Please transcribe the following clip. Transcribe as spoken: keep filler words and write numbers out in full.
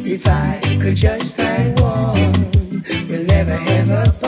If I could just find one, we'll never ever